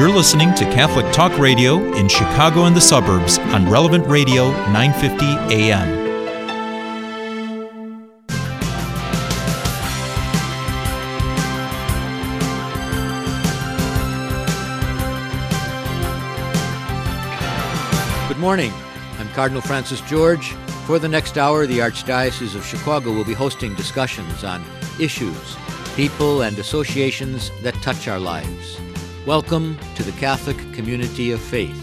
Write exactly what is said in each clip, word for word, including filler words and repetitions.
You're listening to Catholic Talk Radio in Chicago and the suburbs on Relevant Radio nine fifty A M. Good morning. I'm Cardinal Francis George. For the next hour, the Archdiocese of Chicago will be hosting discussions on issues, people, and associations that touch our lives. Welcome to the Catholic Community of Faith.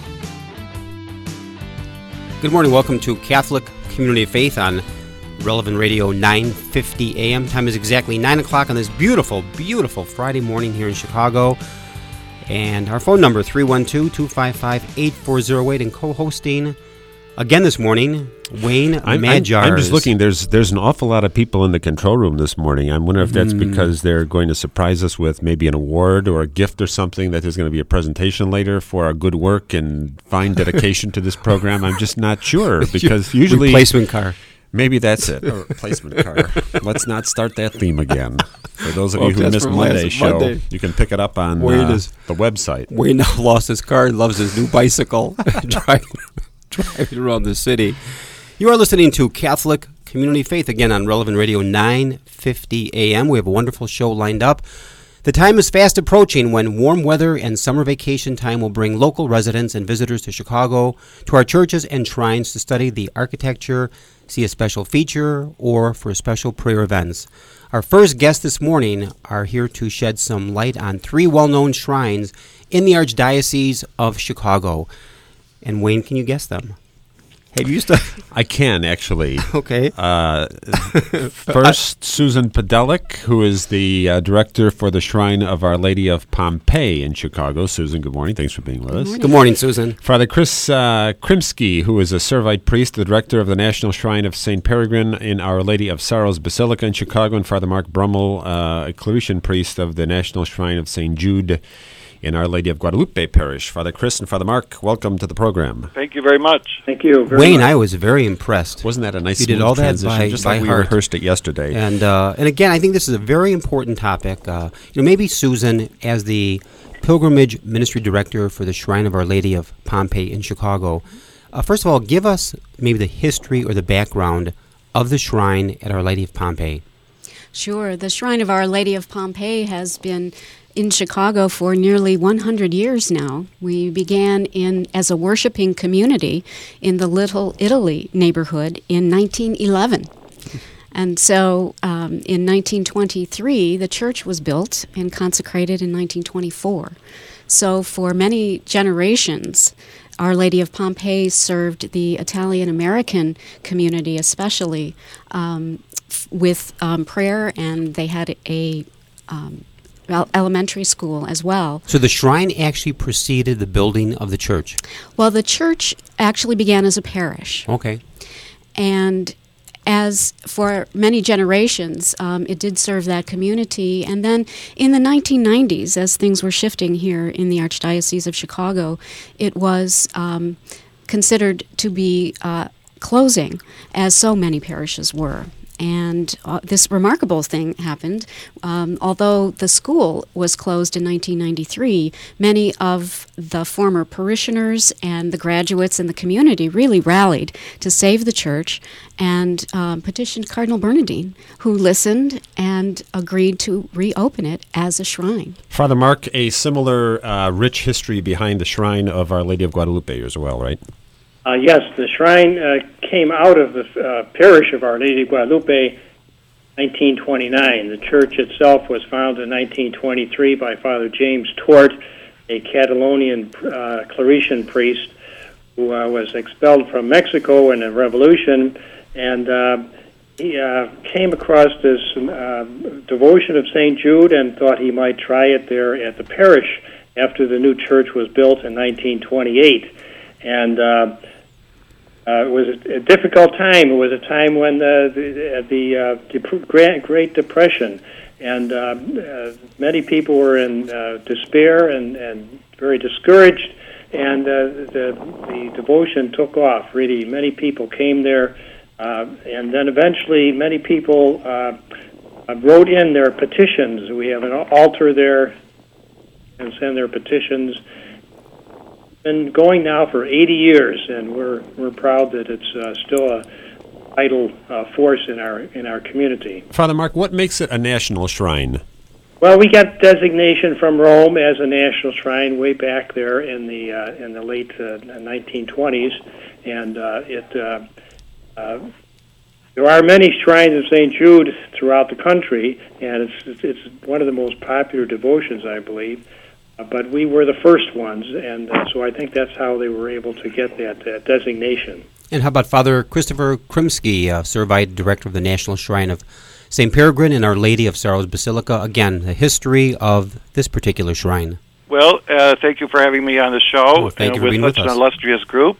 Good morning. Welcome to Catholic Community of Faith on Relevant Radio nine fifty A M. Time is exactly nine o'clock on this beautiful, beautiful Friday morning here in Chicago. And our phone number, three one two, two five five, eight four zero eight. And co-hosting again this morning, Wayne I'm, Majars. I'm, I'm just looking. There's there's an awful lot of people in the control room this morning. I'm wondering if that's Mm. because they're going to surprise us with maybe an award or a gift or something, that there's going to be a presentation later for our good work and fine dedication to this program. I'm just not sure, because usually... Replacement car. Maybe that's it. A replacement car. Let's not start that theme again. For those of Well, you who that's missed from Monday's last show, Monday. you can pick it up on Wayne uh, is- the website. Wayne now lost his car and loves his new bicycle, driving, driving around the city. You are listening to Catholic Community Faith, again on Relevant Radio nine fifty A M. We have a wonderful show lined up. The time is fast approaching when warm weather and summer vacation time will bring local residents and visitors to Chicago, to our churches and shrines to study the architecture, see a special feature, or for special prayer events. Our first guests this morning are here to shed some light on three well-known shrines in the Archdiocese of Chicago. And Wayne, can you guess them? Have you used to? I can, actually. Okay. Uh, first, Susan Podelic, who is the uh, director for the Shrine of Our Lady of Pompeii in Chicago. Susan, good morning. Thanks for being with us. Good morning, Susan. Father Chris uh, Krimsky, who is a Servite priest, the director of the National Shrine of Saint Peregrine in Our Lady of Sorrows Basilica in Chicago, and Father Mark Brummel, uh, a Claretian priest of the National Shrine of Saint Jude in Our Lady of Guadalupe Parish. Father Chris and Father Mark, welcome to the program. Thank you very much. Thank you very Wayne, much. I was very impressed. Wasn't that a nice You did smooth all that transition, by- just by like we heart. rehearsed it yesterday? And uh, and again, I think this is a very important topic. Uh, you know, maybe Susan, as the pilgrimage ministry director for the Shrine of Our Lady of Pompeii in Chicago, uh, first of all, give us maybe the history or the background of the shrine at Our Lady of Pompeii. Sure. The Shrine of Our Lady of Pompeii has been in Chicago for nearly one hundred years now. We began in as a worshiping community in the Little Italy neighborhood in nineteen eleven. And so um, in nineteen twenty-three, the church was built and consecrated in nineteen twenty-four. So for many generations, Our Lady of Pompeii served the Italian-American community especially um, f- with um, prayer, and they had a um, el- elementary school as well. So the shrine actually preceded the building of the church. Well, the church actually began as a parish, Okay. and as for many generations, um, it did serve that community. And then in the nineteen nineties, as things were shifting here in the Archdiocese of Chicago, it was um, considered to be uh, closing, as so many parishes were. And uh, this remarkable thing happened. Um, although the school was closed in nineteen ninety-three, many of the former parishioners and the graduates in the community really rallied to save the church and um, petitioned Cardinal Bernardine, who listened and agreed to reopen it as a shrine. Father Mark, a similar uh, rich history behind the Shrine of Our Lady of Guadalupe as well, right? Uh, yes, the shrine uh, came out of the uh, parish of Our Lady of Guadalupe nineteen twenty-nine. The church itself was founded in nineteen twenty-three by Father James Tort, a Catalonian uh, Claretian priest who uh, was expelled from Mexico in a revolution, and uh, he uh, came across this uh, devotion of Saint Jude and thought he might try it there at the parish after the new church was built in nineteen twenty-eight. And uh, uh, it was a, a difficult time. It was a time when the the, the uh, Dep- Great, Great Depression, and uh, uh, many people were in uh, despair and, and very discouraged. And uh, the the devotion took off. Really, many people came there, uh, and then eventually, many people uh, wrote in their petitions. We have an altar there, and send their petitions. been going now for eighty years, and we're we're proud that it's uh, still a vital uh, force in our in our community. Father Mark, what makes it a national shrine? Well, we got designation from Rome as a national shrine way back there in the uh, in the late uh, nineteen twenties, and uh, it uh, uh, there are many shrines of Saint Jude throughout the country, and it's it's one of the most popular devotions, I believe. Uh, but we were the first ones, and uh, so I think that's how they were able to get that uh, designation. And how about Father Christopher Krimsky, uh, Servite Director of the National Shrine of Saint Peregrine and Our Lady of Sorrows Basilica? Again, the history of this particular shrine. Well, uh, thank you for having me on the show. Oh, thank uh, you for with being such with an us. illustrious group.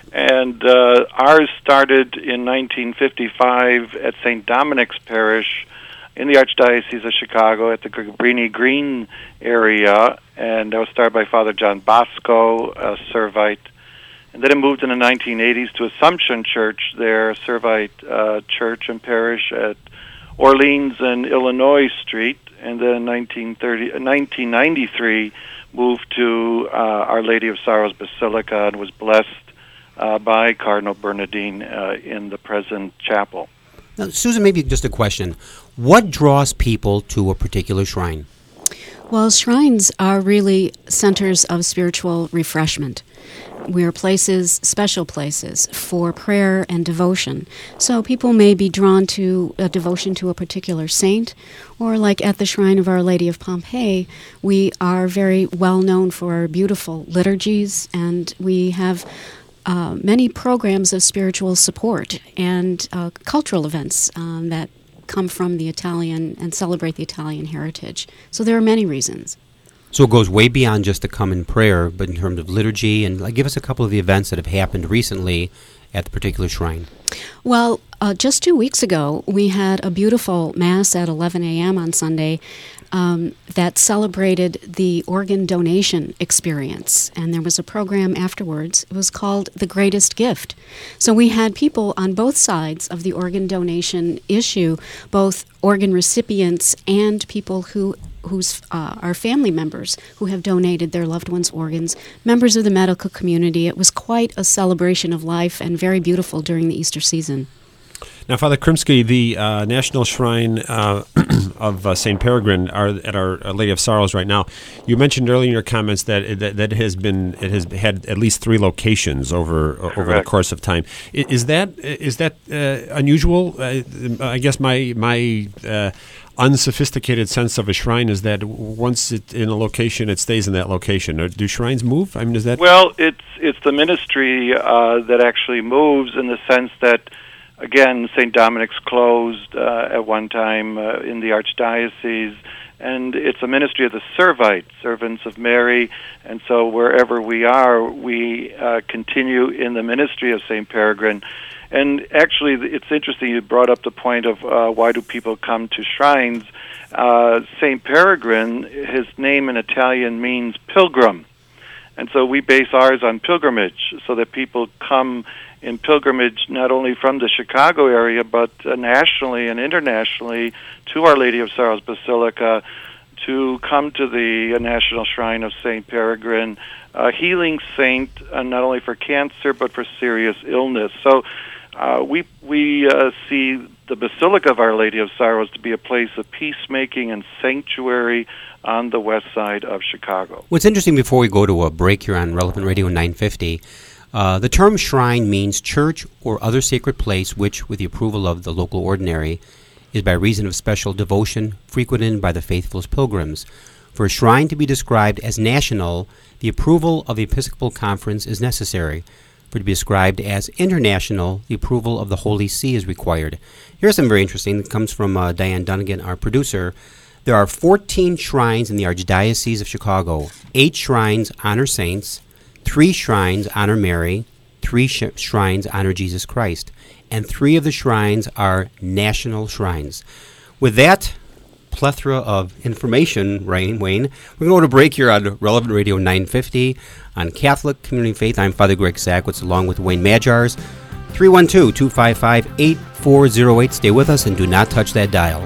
And uh, ours started in nineteen fifty-five at Saint Dominic's Parish in the Archdiocese of Chicago at the Cabrini Green area, and that was started by Father John Bosco, a Servite. And then it moved in the nineteen eighties to Assumption Church there, Servite uh, Church and Parish at Orleans and Illinois Street, and then nineteen thirty, nineteen ninety-three moved to uh, Our Lady of Sorrows Basilica and was blessed uh, by Cardinal Bernardine uh, in the present chapel. Now, Susan, maybe just a question. What draws people to a particular shrine? Well, shrines are really centers of spiritual refreshment. We're places, special places, for prayer and devotion. So people may be drawn to a devotion to a particular saint, or like at the Shrine of Our Lady of Pompeii, we are very well known for our beautiful liturgies, and we have uh, many programs of spiritual support and uh, cultural events um, that come from the Italian and celebrate the Italian heritage. So there are many reasons. So it goes way beyond just the common prayer, but in terms of liturgy, and like, give us a couple of the events that have happened recently at the particular shrine. Well, uh, just two weeks ago, we had a beautiful Mass at eleven a.m. on Sunday um, that celebrated the organ donation experience, and there was a program afterwards. It was called The Greatest Gift. So we had people on both sides of the organ donation issue, both organ recipients and people who who's uh, are family members who have donated their loved ones' organs, members of the medical community. It was quite a celebration of life and very beautiful during the Easter season. Now, Father Krimsky, the uh, National Shrine uh, of uh, Saint Peregrine are at Our uh, Lady of Sorrows right now. You mentioned earlier in your comments that it, that, that has been it has had at least three locations over uh, over the course of time. I, is that is that uh, unusual? Uh, I guess my my uh, unsophisticated sense of a shrine is that once it's in a location, it stays in that location. Or do shrines move? I mean, is that well? It's it's the ministry uh, that actually moves in the sense that. Again, Saint Dominic's closed uh, at one time uh, in the Archdiocese, and it's a ministry of the Servite, Servants of Mary, and so wherever we are, we uh, continue in the ministry of Saint Peregrine. And actually, it's interesting you brought up the point of uh, why do people come to shrines. Uh, Saint Peregrine, his name in Italian means pilgrim, and so we base ours on pilgrimage, so that people come in pilgrimage not only from the Chicago area, but uh, nationally and internationally to Our Lady of Sorrows Basilica to come to the uh, National Shrine of Saint Peregrine, a healing saint uh, not only for cancer but for serious illness. So uh, we we uh, see the Basilica of Our Lady of Sorrows to be a place of peacemaking and sanctuary on the west side of Chicago. What's interesting, before we go to a break here on Relevant Radio nine fifty, Uh, the term shrine means church or other sacred place which, with the approval of the local ordinary, is by reason of special devotion frequented by the faithful as pilgrims. For a shrine to be described as national, the approval of the Episcopal Conference is necessary. For it to be described as international, the approval of the Holy See is required. Here's something very interesting that comes from uh, Diane Dunnigan, our producer. There are fourteen shrines in the Archdiocese of Chicago. Eight shrines honor saints. Three shrines honor Mary, three sh- shrines honor Jesus Christ, and three of the shrines are national shrines. With that plethora of information, Wayne, Wayne we're going to go to break here on Relevant Radio nine fifty on Catholic Community Faith. I'm Father Greg Sackwitz along with Wayne Majars. three one two, two five five, eight four zero eight. Stay with us and do not touch that dial.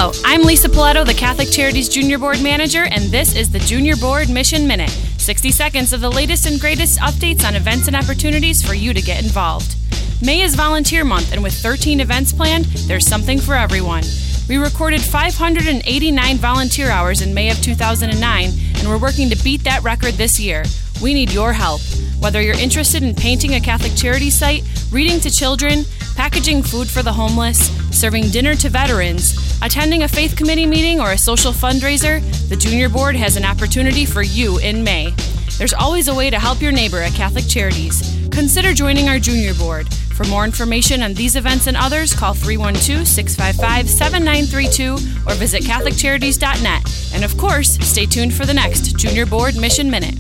Hello, I'm Lisa Paletto, the Catholic Charities Junior Board Manager, and this is the Junior Board Mission Minute. sixty seconds of the latest and greatest updates on events and opportunities for you to get involved. May is Volunteer Month, and with thirteen events planned, there's something for everyone. We recorded five hundred eighty-nine volunteer hours in May of two thousand nine, and we're working to beat that record this year. We need your help. Whether you're interested in painting a Catholic charity site, reading to children, packaging food for the homeless, serving dinner to veterans, attending a faith committee meeting, or a social fundraiser, the Junior Board has an opportunity for you in May. There's always a way to help your neighbor at Catholic Charities. Consider joining our Junior Board. For more information on these events and others, call three one two, six five five, seven nine three two or visit catholic charities dot net. And of course, stay tuned for the next Junior Board Mission Minute.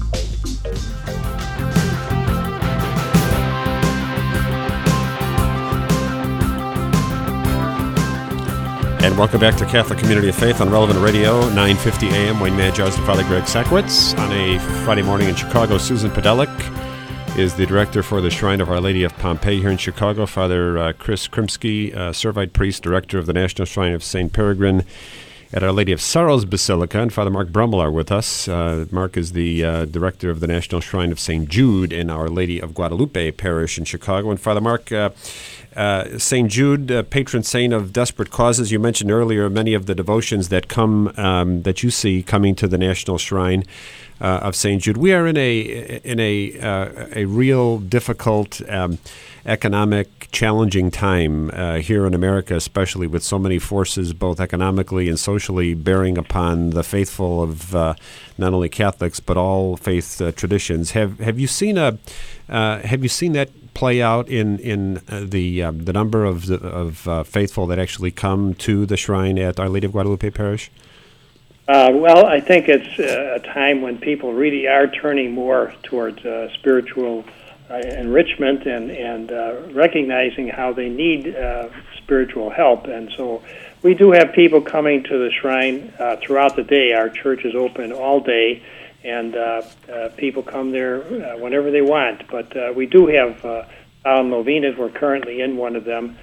And welcome back to Catholic Community of Faith on Relevant Radio, nine fifty A M. Wayne Madjars and Father Greg Sakowicz. On a Friday morning in Chicago, Susan Podelic is the director for the Shrine of Our Lady of Pompeii here in Chicago. Father uh, Chris Krimsky, uh, Servite Priest, director of the National Shrine of Saint Peregrine at Our Lady of Sorrows Basilica, and Father Mark Brummel are with us. Uh, Mark is the uh, director of the National Shrine of Saint Jude in Our Lady of Guadalupe Parish in Chicago. And Father Mark, uh, uh, Saint Jude, uh, patron saint of desperate causes. You mentioned earlier many of the devotions that come um, that you see coming to the National Shrine uh, of Saint Jude. We are in a in a uh, a real difficult um, economic challenging time uh, here in America, especially with so many forces, both economically and socially, bearing upon the faithful of uh, not only Catholics but all faith uh, traditions. Have have you seen a uh, have you seen that play out in in uh, the um, the number of the, of uh, faithful that actually come to the shrine at Our Lady of Guadalupe Parish? Uh, well, I think it's uh, a time when people really are turning more towards uh, spiritual uh, enrichment and and uh, recognizing how they need uh, spiritual help. And so we do have people coming to the shrine uh, throughout the day. Our church is open all day, and uh, uh, people come there uh, whenever they want. But uh, we do have uh, solemn novenas. We're currently in one of them.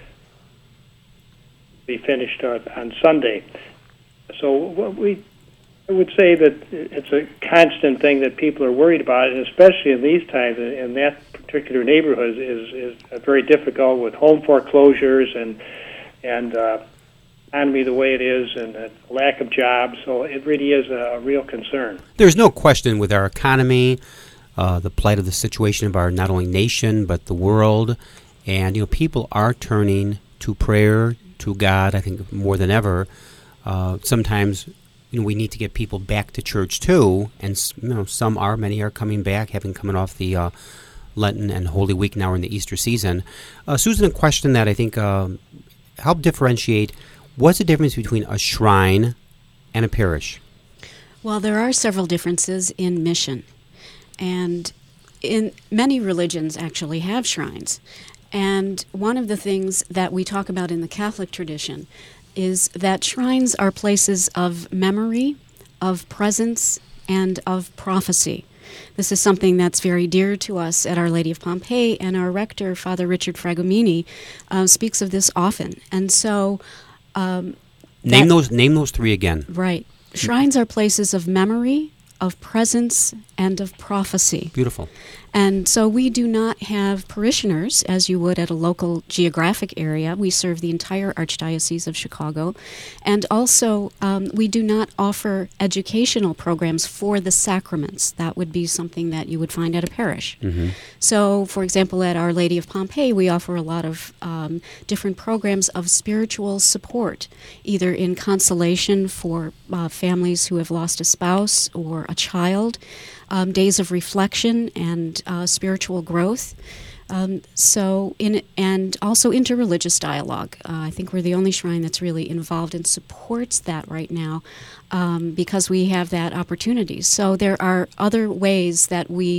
We finished uh, on Sunday. So what we I would say that it's a constant thing that people are worried about, and especially in these times, in that particular neighborhood is is very difficult with home foreclosures and and uh, economy the way it is, and a lack of jobs. So it really is a real concern. There's no question with our economy, uh, the plight of the situation of our not only nation but the world, and you know people are turning to prayer, to God. I think more than ever. Uh, sometimes. You know, we need to get people back to church too, and you know, some are, many are coming back, having coming off the uh, Lenten and Holy Week. Now we're in the Easter season. Uh, Susan, a question that I think uh, help differentiate: what's the difference between a shrine and a parish? Well, there are several differences in mission, and in many religions actually have shrines. And one of the things that we talk about in the Catholic tradition is that shrines are places of memory, of presence, and of prophecy. This is something that's very dear to us at Our Lady of Pompeii, and our rector, Father Richard Fragomeni, uh, speaks of this often. And so... Um, name those Name those three again. Right. Shrines are places of memory, of presence, and of prophecy. Beautiful. And so we do not have parishioners, as you would at a local geographic area. We serve the entire Archdiocese of Chicago. And also, um, we do not offer educational programs for the sacraments. That would be something that you would find at a parish. Mm-hmm. So, for example, at Our Lady of Pompeii, we offer a lot of um, different programs of spiritual support, either in consolation for uh, families who have lost a spouse or a child, Um, days of reflection and uh, spiritual growth. Um, so, in and also interreligious dialogue. Uh, I think we're the only shrine that's really involved and supports that right now um, because we have that opportunity. So there are other ways that we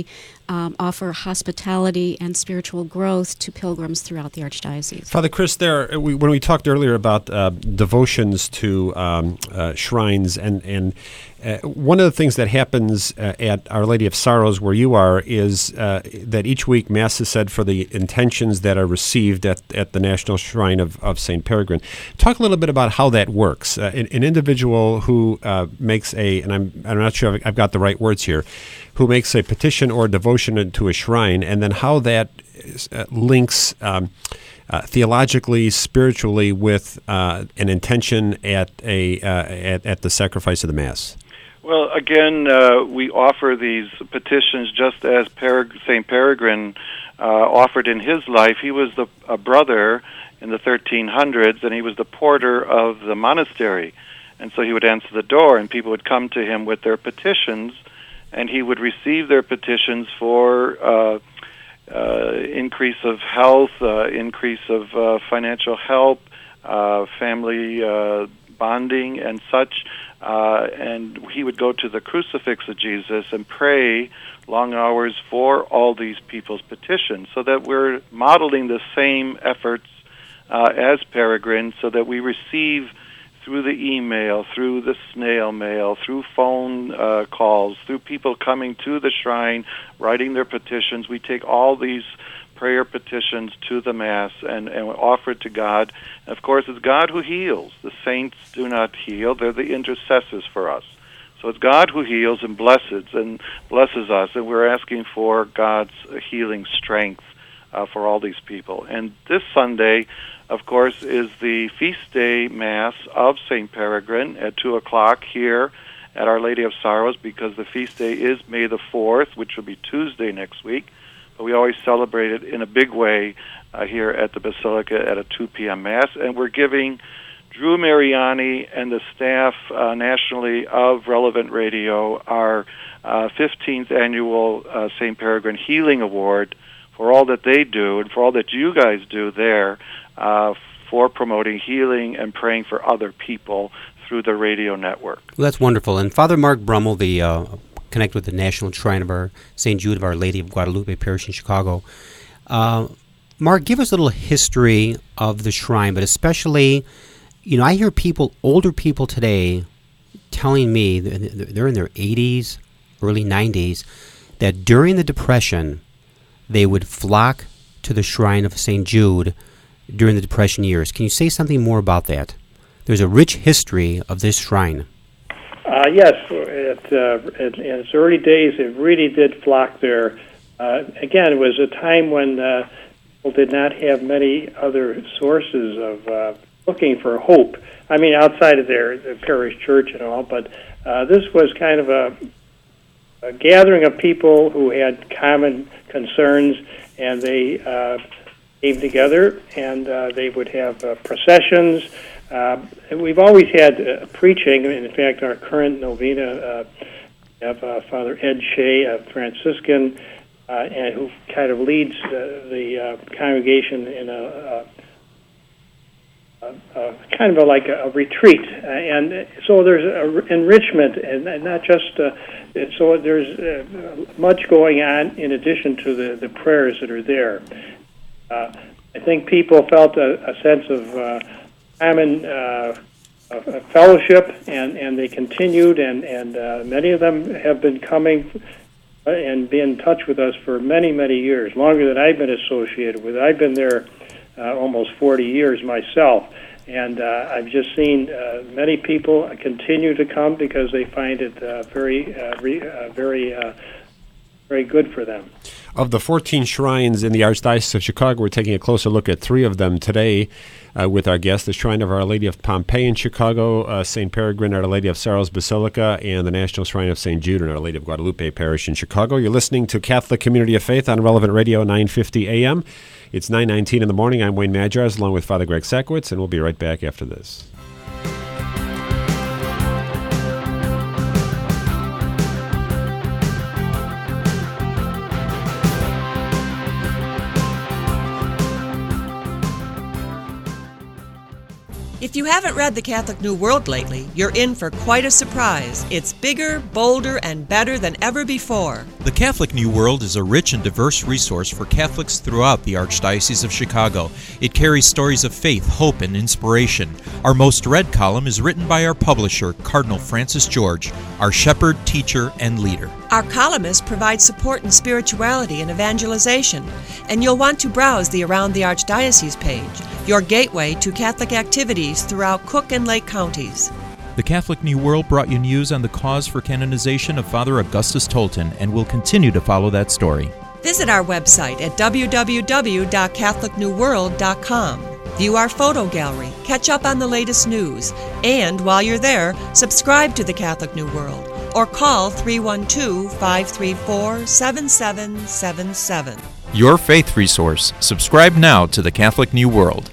um, offer hospitality and spiritual growth to pilgrims throughout the Archdiocese. Father Chris, there we, when we talked earlier about uh, devotions to um, uh, shrines, and and uh, one of the things that happens uh, at Our Lady of Sorrows, where you are, is uh, that each week Mass is said for the intentions that are received at, at the National Shrine of, of Saint Peregrine. Talk a little bit about how that works. Uh, an, an individual who uh, makes a, and I'm I'm not sure I've got the right words here, who makes a petition or devotion to a shrine, and then how that uh, links um, uh, theologically, spiritually, with uh, an intention at a uh, at, at the sacrifice of the Mass. Well, again, uh, we offer these petitions just as Pereg- Saint Peregrine uh, offered in his life. He was the, a brother in the thirteen hundreds, and he was the porter of the monastery. And so he would answer the door, and people would come to him with their petitions, and he would receive their petitions for uh, uh, increase of health, uh, increase of uh, financial help, uh, family uh, bonding, and such. Uh, and he would go to the crucifix of Jesus and pray long hours for all these people's petitions, so that we're modeling the same efforts uh, as Peregrine, so that we receive through the email, through the snail mail, through phone uh, calls, through people coming to the shrine, writing their petitions. We take all these prayer petitions to the Mass and, and offer it to God. And of course, it's God who heals. The saints do not heal. They're the intercessors for us. So it's God who heals and blesses and blesses us, and we're asking for God's healing strength uh, for all these people. And this Sunday, of course, is the feast day Mass of Saint Peregrine at two o'clock here at Our Lady of Sorrows, because the feast day is May the fourth, which will be Tuesday next week. But we always celebrate it in a big way uh, here at the Basilica at a two p.m. Mass. And we're giving Drew Mariani and the staff uh, nationally of Relevant Radio our uh, fifteenth annual uh, Saint Peregrine Healing Award for all that they do and for all that you guys do there uh, for promoting healing and praying for other people through the radio network. Well, that's wonderful. And Father Mark Brummel, the uh, connect with the National Shrine of our Saint Jude of Our Lady of Guadalupe Parish in Chicago. Uh, Mark, give us a little history of the shrine, but especially, you know, I hear people, older people today, telling me, they're in their eighties, early nineties, that during the Depression, they would flock to the shrine of Saint Jude during the Depression years. Can you say something more about that? There's a rich history of this shrine. Uh, yes, it, uh, it, in its early days, it really did flock there. Uh, again, it was a time when uh, people did not have many other sources of uh, looking for hope. I mean, outside of their, their parish church and all, but uh, this was kind of a, a gathering of people who had common concerns, and they uh, came together, and uh, they would have uh, processions. Uh, and we've always had uh, preaching. In fact, our current novena uh, have uh, Father Ed Shea, a Franciscan, uh, and who kind of leads uh, the uh, congregation in a, a, a kind of a, like a, a retreat. Uh, and so there's a enrichment, and, and not just uh, so there's uh, much going on in addition to the, the prayers that are there. Uh, I think people felt a, a sense of uh, common uh, a fellowship, and, and they continued, and, and uh, many of them have been coming and been in touch with us for many, many years, longer than I've been associated with it. I've been there uh, almost forty years myself, and uh, I've just seen uh, many people continue to come because they find it uh, very, uh, re, uh, very, uh, very good for them. Of the fourteen shrines in the Archdiocese of Chicago, we're taking a closer look at three of them today uh, with our guest, the Shrine of Our Lady of Pompeii in Chicago, uh, Saint Peregrine, Our Lady of Sorrows Basilica, and the National Shrine of Saint Jude and Our Lady of Guadalupe Parish in Chicago. You're listening to Catholic Community of Faith on Relevant Radio, nine fifty A M. It's nine nineteen in the morning. I'm Wayne Madjars, along with Father Greg Sakowicz, and we'll be right back after this. If If you haven't read The Catholic New World lately, you're in for quite a surprise. It's bigger, bolder, and better than ever before. The Catholic New World is a rich and diverse resource for Catholics throughout the Archdiocese of Chicago. It carries stories of faith, hope, and inspiration. Our most read column is written by our publisher, Cardinal Francis George, our shepherd, teacher, and leader. Our columnists provide support in spirituality and evangelization, and you'll want to browse the Around the Archdiocese page, your gateway to Catholic activities throughout Cook and Lake counties. The Catholic New World brought you news on the cause for canonization of Father Augustus Tolton and will continue to follow that story. Visit our website at w w w dot catholic new world dot com. View our photo gallery, catch up on the latest news, and while you're there, subscribe to the Catholic New World or call three one two, five three four, seven seven seven seven. Your faith resource. Subscribe now to the Catholic New World.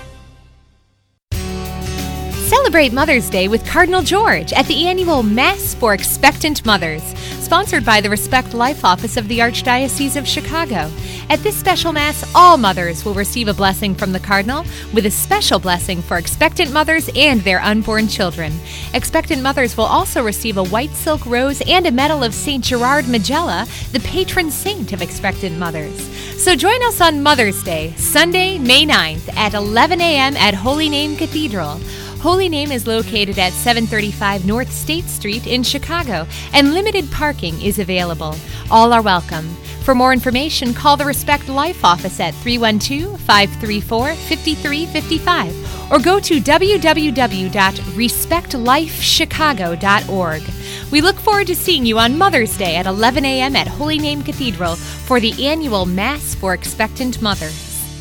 Celebrate Mother's Day with Cardinal George at the annual Mass for Expectant Mothers, sponsored by the Respect Life Office of the Archdiocese of Chicago. At this special Mass, all mothers will receive a blessing from the Cardinal, with a special blessing for expectant mothers and their unborn children. Expectant mothers will also receive a white silk rose and a medal of Saint Gerard Majella, the patron saint of expectant mothers. So join us on Mother's Day, Sunday, May ninth at eleven a.m. at Holy Name Cathedral. Holy Name is located at seven thirty-five North State Street in Chicago, and limited parking is available. All are welcome. For more information, call the Respect Life Office at three one two, five three four, five three five five or go to w w w dot respect life chicago dot org. We look forward to seeing you on Mother's Day at eleven a.m. at Holy Name Cathedral for the annual Mass for Expectant Mothers.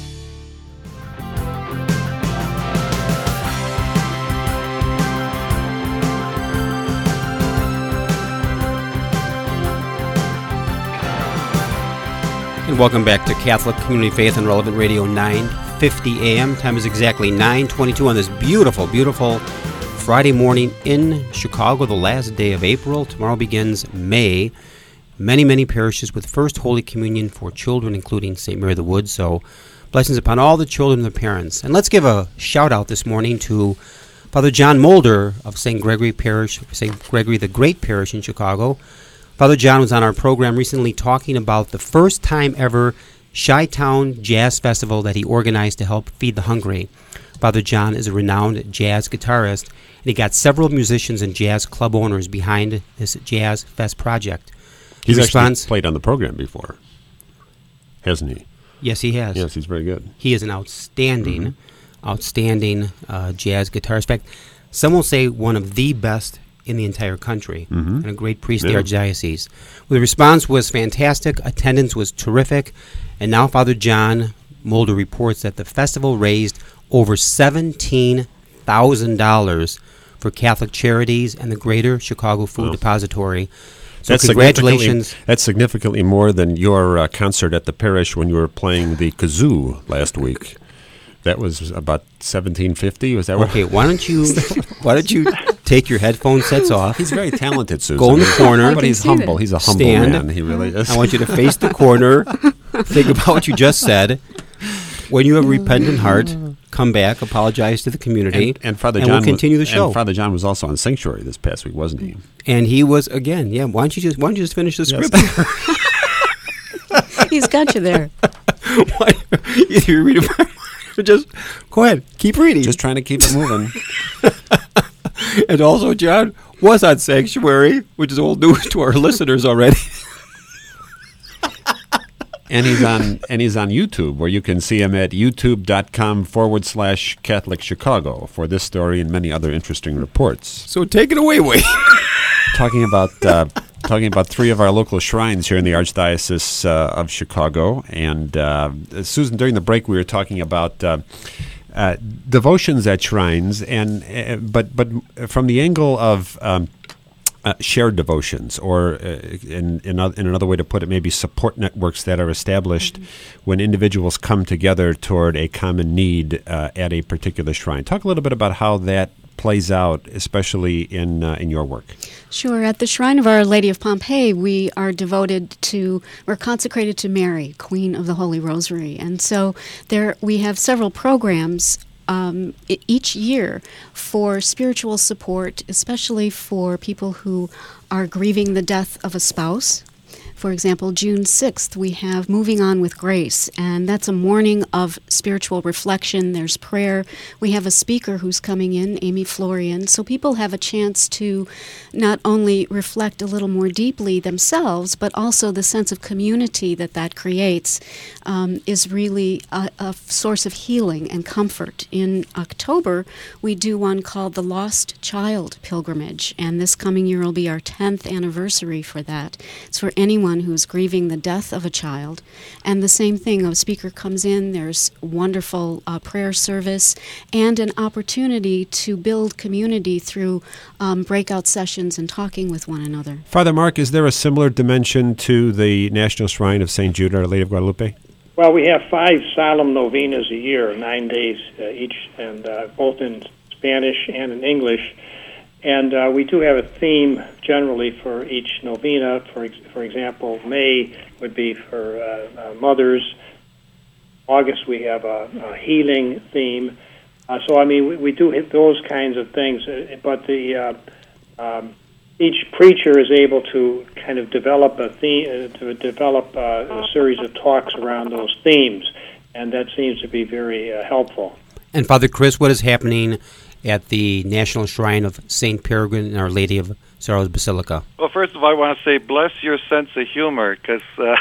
And welcome back to Catholic Community Faith and Relevant Radio nine fifty a.m. Time is exactly nine twenty-two on this beautiful, beautiful Friday morning in Chicago, the last day of April. Tomorrow begins May. Many, many parishes with First Holy Communion for children, including Saint Mary of the Woods. So blessings upon all the children and their parents. And let's give a shout out this morning to Father John Mulder of Saint Gregory Parish, Saint Gregory the Great Parish in Chicago. Father John was on our program recently talking about the first time ever Chi-Town Jazz Festival that he organized to help feed the hungry. Father John is a renowned jazz guitarist, and he got several musicians and jazz club owners behind this Jazz Fest project. He's His actually response, played on the program before, hasn't he? Yes, he has. Yes, he's very good. He is an outstanding, Mm-hmm. outstanding uh, jazz guitarist. In fact, some will say one of the best in the entire country, Mhm. and a great priest Yeah. of the Archdiocese. Well, the response was fantastic, attendance was terrific, and now Father John Mulder reports that the festival raised over seventeen thousand dollars for Catholic charities and the Greater Chicago Food Wow. Depository. So That's congratulations. significantly, that's significantly more than your uh, concert at the parish when you were playing the kazoo last week. That was about seventeen fifty. Was that Okay, why don't you why don't you take your headphone sets off? He's very talented, Susan. Go in the corner. But he's humble. He's a humble Stand. man. He really is. I want you to face the corner. Think about what you just said. When you have a repentant heart, come back, apologize to the community, And, and Father and John we'll continue the was, show. And Father John was also on Sanctuary this past week, wasn't he? And he was again. Yeah. Why don't you just Why don't you just finish the Yes. script? He's got you there. Why, either you read it or just go ahead, keep reading. Just trying to keep it moving. And also, John was on Sanctuary, which is old news to our listeners already. And he's on and he's on YouTube, where you can see him at youtube.com forward slash Catholic Chicago for this story and many other interesting reports. So take it away, Wade. Talking about uh, talking about three of our local shrines here in the Archdiocese uh, of Chicago. And uh, Susan, during the break, we were talking about uh, uh, devotions at shrines, and uh, but but from the angle of um, Uh, shared devotions, or uh, in, in in another way to put it, maybe support networks that are established mm-hmm. when individuals come together toward a common need uh, at a particular shrine. Talk a little bit about how that plays out, especially in uh, in your work. Sure. At the Shrine of Our Lady of Pompeii, we are devoted to, we're consecrated to Mary, Queen of the Holy Rosary. And so there we have several programs um, e- each year for spiritual support, especially for people who are grieving the death of a spouse. For example, June sixth, we have Moving On with Grace, and that's a morning of spiritual reflection. There's prayer. We have a speaker who's coming in, Amy Florian, so people have a chance to not only reflect a little more deeply themselves, but also the sense of community that that creates um, is really a, a source of healing and comfort. In October, we do one called the Lost Child Pilgrimage, and this coming year will be our tenth anniversary for that. It's for anyone who's grieving the death of a child. And the same thing, a speaker comes in, there's wonderful uh, prayer service, and an opportunity to build community through um, breakout sessions and talking with one another. Father Mark, is there a similar dimension to the National Shrine of Saint Jude, Our Lady of Guadalupe? Well, we have five solemn novenas a year, nine days uh, each, and uh, both in Spanish and in English. And uh, we do have a theme generally for each novena. For ex- for example, May would be for uh, uh, mothers. August we have a, a healing theme. Uh, so I mean, we, we do hit those kinds of things. Uh, but the uh, um, each preacher is able to kind of develop a theme, uh, to develop uh, a series of talks around those themes, and that seems to be very uh, helpful. And Father Chris, what is happening at the National Shrine of Saint Peregrine and Our Lady of Sorrows Basilica? Well, first of all, I want to say bless your sense of humor, because uh,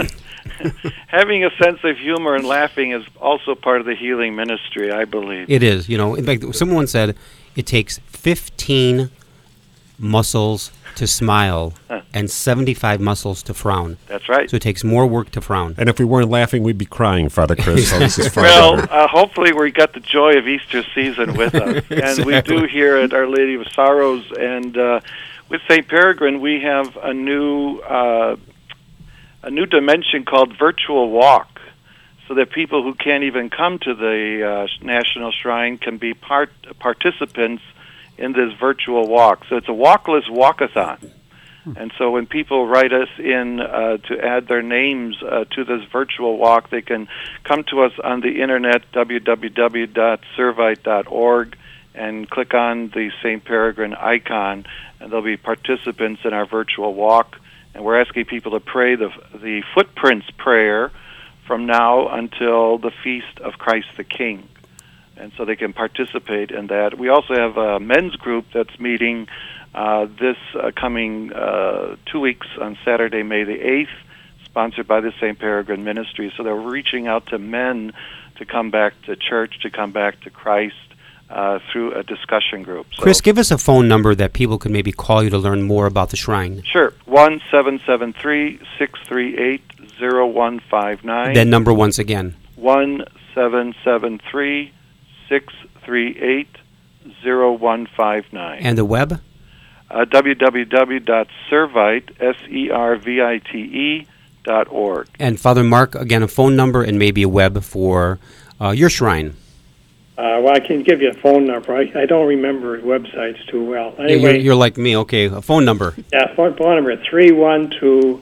having a sense of humor and laughing is also part of the healing ministry, I believe. It is. You know, in fact, someone said it takes fifteen muscles to smile huh. and seventy-five muscles to frown. That's right. So it takes more work to frown. And if we weren't laughing, we'd be crying, Father Chris. So this is well, uh, hopefully we got the joy of Easter season with us. Exactly. And we do here at Our Lady of Sorrows. And uh, with Saint Peregrine, we have a new uh, a new dimension called Virtual Walk, so that people who can't even come to the uh, National Shrine can be part participants in this virtual walk. So it's a walkless walkathon. And so when people write us in uh, to add their names uh, to this virtual walk, they can come to us on the internet, w w w dot servite dot org, and click on the Saint Peregrine icon, and they'll be participants in our virtual walk. And we're asking people to pray the, the footprints prayer from now until the Feast of Christ the King. And so they can participate in that. We also have a men's group that's meeting uh, this uh, coming uh, two weeks on Saturday, May the eighth, sponsored by the Saint Peregrine Ministry. So they're reaching out to men to come back to church, to come back to Christ uh, through a discussion group. So, Chris, give us a phone number that people can maybe call you to learn more about the shrine. Sure, one seven seven three, six three eight, zero one five nine. That number once again. one seven seven three, six three eight, zero one five nine. And the web? Uh, w w w dot servite, S E R V I T E, dot org. And Father Mark, again, a phone number and maybe a web for uh, your shrine. Uh, well, I can give you a phone number. I, I don't remember websites too well. Anyway, Yeah, you're, you're like me. Okay, a phone number. Yeah, phone, phone number three one two,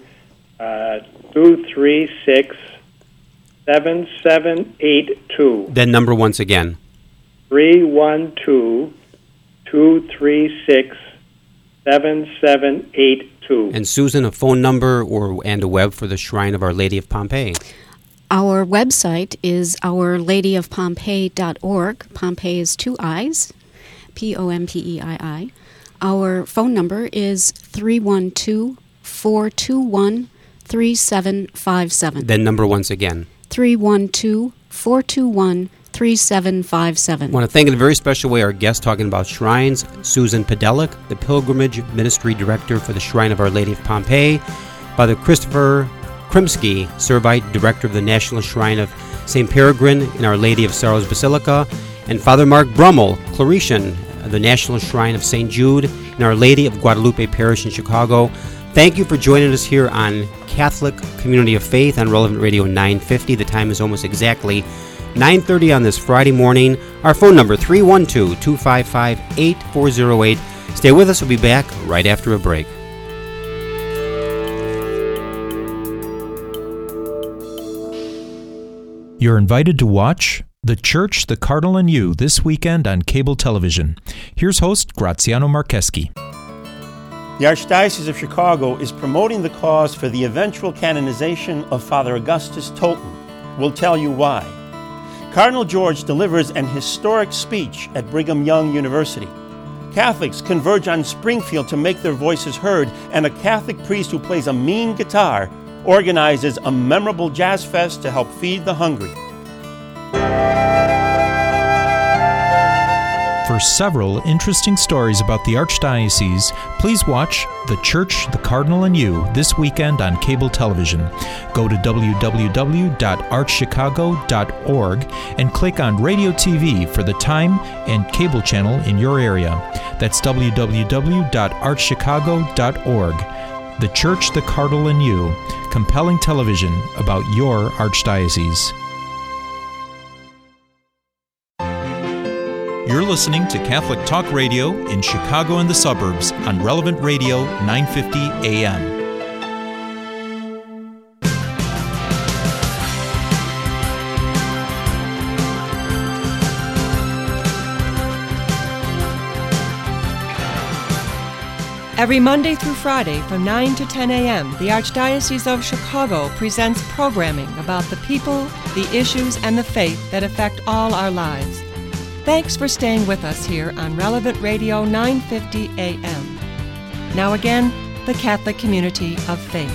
two three six, seven seven eight two. That number once again. three one two, two three six, seven seven eight two. And Susan, a phone number or and a web for the Shrine of Our Lady of Pompeii. Our website is our lady of pompeii dot org. Pompeii is two I's, P O M P E I I. Our phone number is three one two, four two one, three seven five seven. That number once again. three one two, four two one, three seven five seven. I want to thank in a very special way our guest talking about shrines, Susan Pedelic, the Pilgrimage Ministry Director for the Shrine of Our Lady of Pompeii, Father Christopher Krimsky, Servite Director of the National Shrine of Saint Peregrine and Our Lady of Sorrows Basilica, and Father Mark Brummel, Claretian, the National Shrine of Saint Jude and Our Lady of Guadalupe Parish in Chicago. Thank you for joining us here on Catholic Community of Faith on Relevant Radio nine fifty. The time is almost exactly nine thirty on this Friday morning. Our phone number, three one two, two five five, eight four zero eight. Stay with us. We'll be back right after a break. You're invited to watch, The Church, the Cardinal, and You this weekend on cable television. Here's host Graziano Marcheski. The Archdiocese of Chicago is promoting the cause for the eventual canonization of Father Augustus Tolton. We'll tell you why. Cardinal George delivers an historic speech at Brigham Young University. Catholics converge on Springfield to make their voices heard, and a Catholic priest who plays a mean guitar organizes a memorable jazz fest to help feed the hungry. For several interesting stories about the Archdiocese, please watch The Church, the Cardinal, and You this weekend on cable television. Go to w w w dot arch chicago dot org and click on Radio T V for the time and cable channel in your area. That's w w w dot arch chicago dot org. The Church, the Cardinal, and You. Compelling television about your Archdiocese. You're listening to Catholic Talk Radio in Chicago and the suburbs on Relevant Radio nine fifty A M. Every Monday through Friday from nine to ten a.m., the Archdiocese of Chicago presents programming about the people, the issues, and the faith that affect all our lives. Thanks for staying with us here on Relevant Radio nine fifty A M. Now again, the Catholic Community of Faith.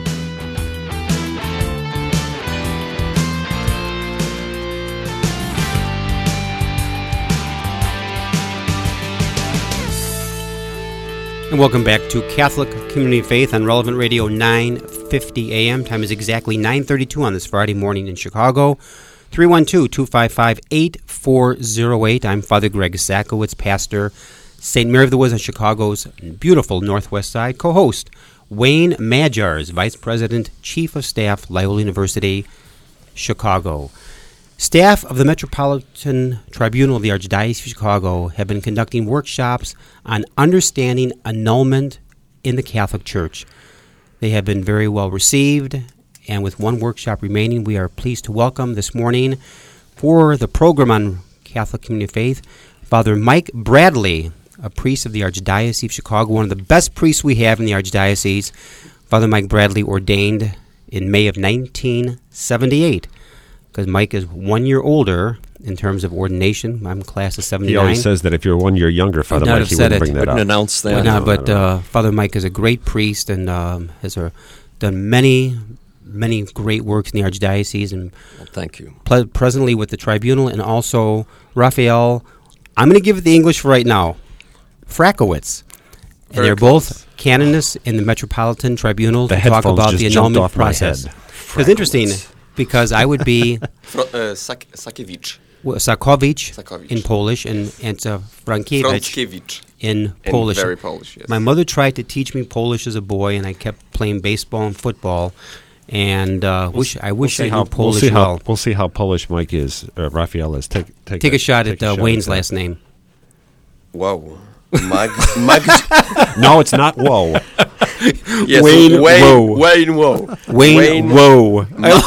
And welcome back to Catholic Community of Faith on Relevant Radio nine fifty A M. Time is exactly nine thirty-two on this Friday morning in Chicago. three one two, two five five, eight four zero eight. I'm Father Greg Sakowicz, pastor, Saint Mary of the Woods on Chicago's beautiful northwest side. Co-host, Wayne Majars, Vice President, Chief of Staff, Loyola University, Chicago. Staff of the Metropolitan Tribunal of the Archdiocese of Chicago have been conducting workshops on understanding annulment in the Catholic Church. They have been very well received. And with one workshop remaining, we are pleased to welcome this morning for the program on Catholic Community of Faith, Father Mike Bradley, a priest of the Archdiocese of Chicago, one of the best priests we have in the Archdiocese. Father Mike Bradley ordained in May of nineteen seventy-eight, because Mike is one year older in terms of ordination. I'm class of seventy-nine. He always says that if you're one year younger, Father Mike, he wouldn't bring that wouldn't up. announce that. Well, no, no, but no, no. uh, Father Mike is a great priest and um, has uh, done many many great works in the Archdiocese, and well, thank you. Ple- presently with the Tribunal, and also Raphael, I'm going to give it the English for right now, Frakowitz. And Very they're close. both canonists in the Metropolitan Tribunal The to talk headphones about just the jumped annulment off my process. head. It's interesting because I would be Fro- uh, Sak- Sakiewicz. well, Sakowicz Sakowicz. in Polish and, and uh, Frankiewicz Frąckiewicz. in In Polish. very Polish, yes. My mother tried to teach me Polish as a boy, and I kept playing baseball and football. And uh, wish I wish we'll I how, knew Polish we'll see well. how, we'll see how Polish Mike is, uh, Raphael is. Take, take, Take a shot take at uh, shot Wayne's that. last name. Wow. Mag- Mag- No, it's not whoa. yes, Wayne Wayne, Woe. Wayne Woe. Wayne, Wayne Woe. Ma-